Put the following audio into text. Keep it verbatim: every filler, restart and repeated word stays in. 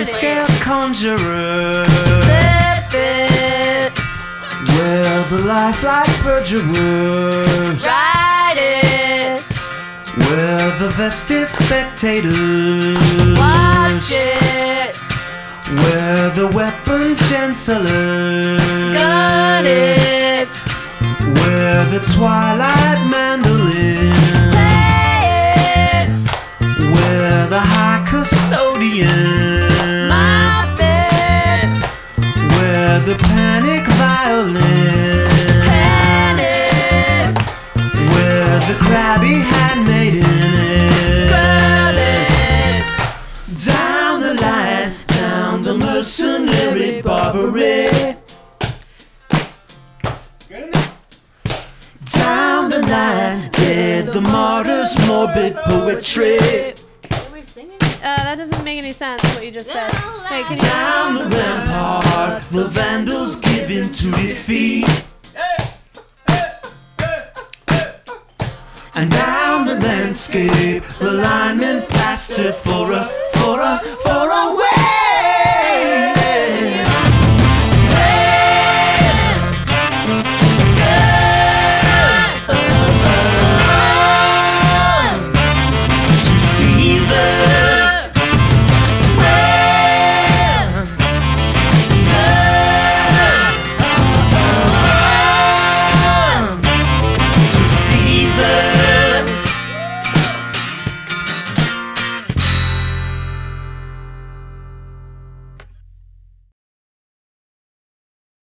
scale conjurer. Flip it. Where the lifelike perjurers. Ride it. Where the vested spectators. Watch it. Where the weapon chancellors. Got it. Where the twilight mandolin. Play it. Where the high custodian. Mop it. Where the panic violin. Panic. Where the crabby handmaiden is. Scrub it. Down the line, down the mercenary Barbary. Down the line, did the martyrs' morbid poetry. Are we singing? Uh, that doesn't make any sense, what you just said. Hey, can you... Down the rampart, the vandals give in to defeat. And down the landscape, the linemen plaster for a